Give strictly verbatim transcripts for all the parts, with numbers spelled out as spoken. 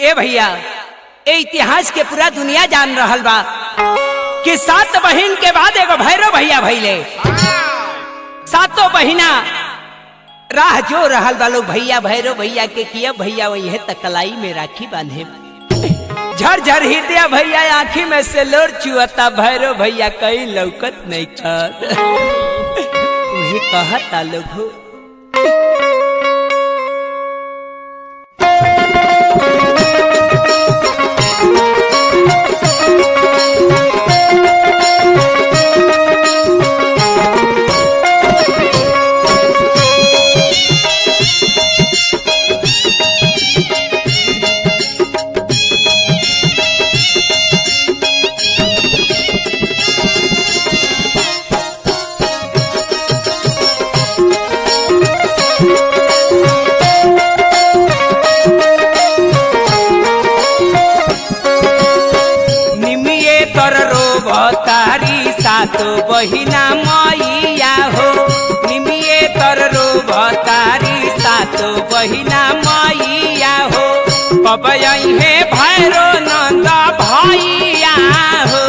ए भैया ए इतिहास के पूरा दुनिया जान रहल बा कि सात बहन के बाद एगो भैरव भैया भैले। सातों बहिना राह जो रहल बा लोग भैया भैरव भैया के किया भैया वही है तकलाई में राखी बांधे। झरझर हृदय भैया आंखी में से लोर चुअता भैरव भैया कहीं लौकत नहीं कर वही कहता लोग हो। तारी सातो बहिना मैया हो निमिये तर रो भतारी सातो बहिना मैया हो कब है भैरो नंद भैया हो।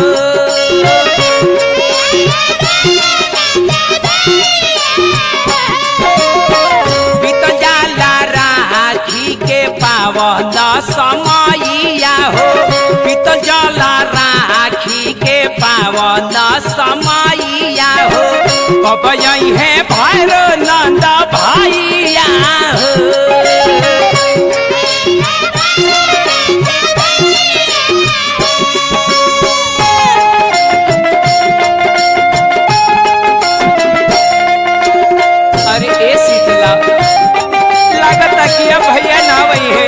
बीत जाला राखी के पावन समैया हो बीत जाला राखी के पावन समैया हो कब है भैरो नंद भैया हो। अरे ए शीतला लागता कि अब भैया ना वही है।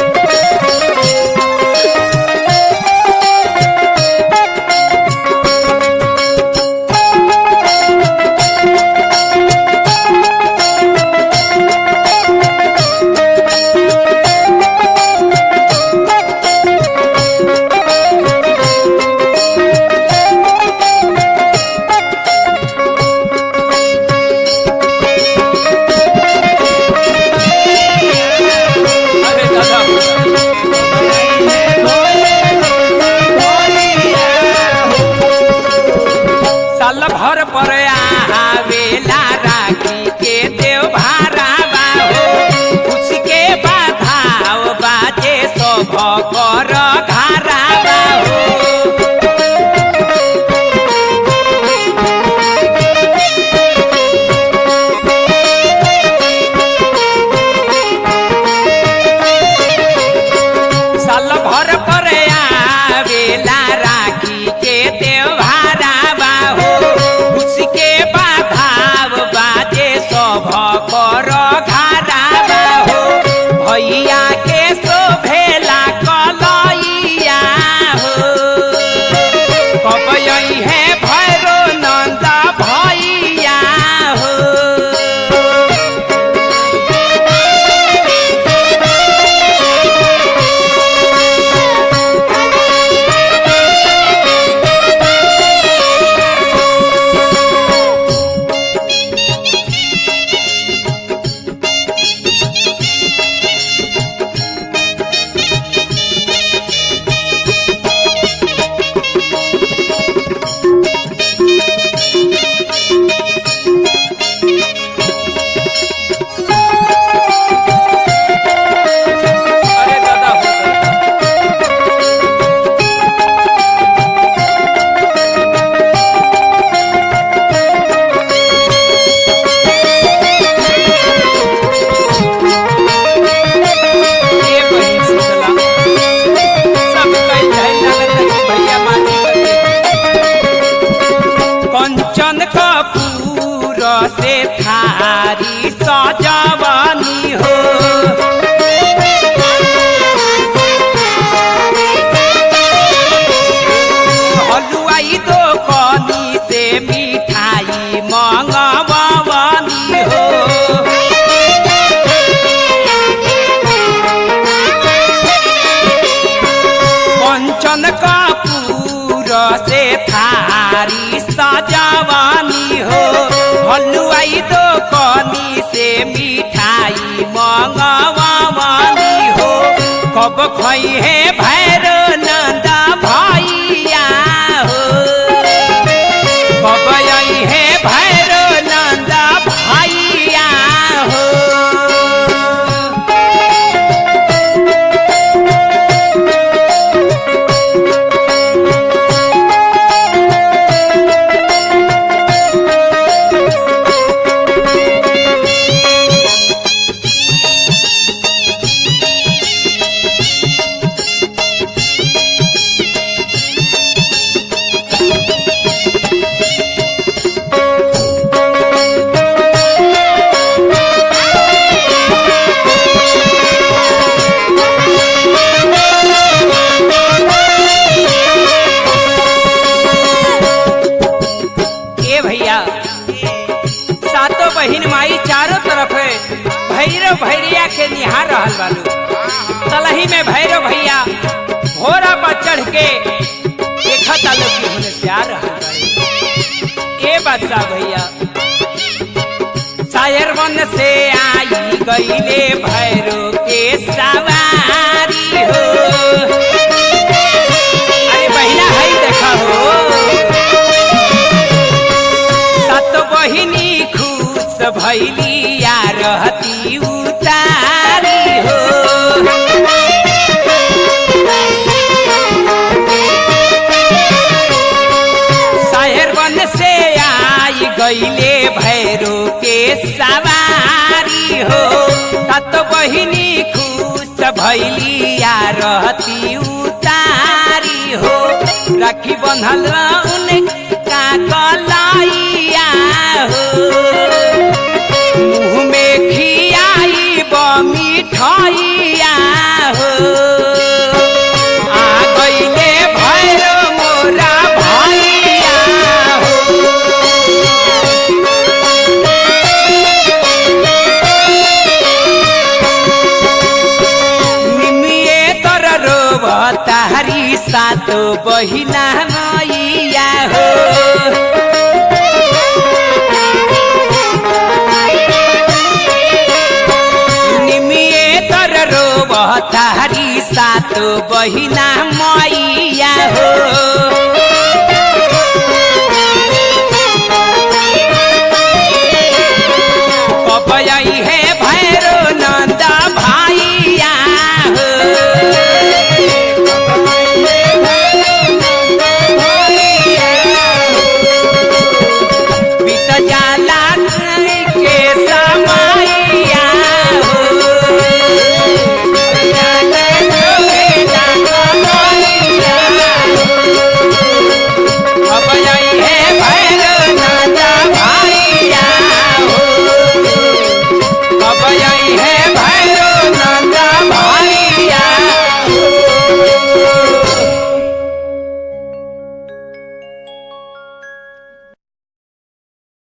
भर पर आवेला राखी के देव भारावा हो उसके बाधाव बाजे सब कर घरावा हो। साल भर पर आवेला राखी के देव भारावा हो उसके बाधाव बाजे सब कर घरावा हो। भैया के शोभेला कलैया हो कब है भैरो नंद भैया हो। कंचन कपूर से थारी सजवनी हो हलुआई दो कनी से मिठाई मंगवनी हो। कंचन कपूर से थारी सजवनी हो हलुआई दो कनी से मिठाई मंगवनी हो कब खोई है भैरो नंदा भैया हो कब आई है भैरो नंदा भैया हो सातों बहिन माई चारों तरफ भैरव भैरिया के निहार रहल बालू तलही में भैरव भैया घोड़ा पर चढ़ के देखा तालु की होने से आ रहल बालू ए बादशाह भैया शायर वन से आई गईले भैरव के सवारी हो अरे बहिना है देखा हो बहिनी खुश भैलिया रहती उतारी हो शहर वन से आई गईले भैरो के सवारी हो तत बहिनी खुश भैलिया रहती उतारी हो राखी बंधल उनका कलाइया मुँह में खियाई मिठाइया हो आ गईले भैरो मोरा भैया हो निमिये तर रोब तारी सातो बहिना मैया हो तारी सातो बहिना मैया हो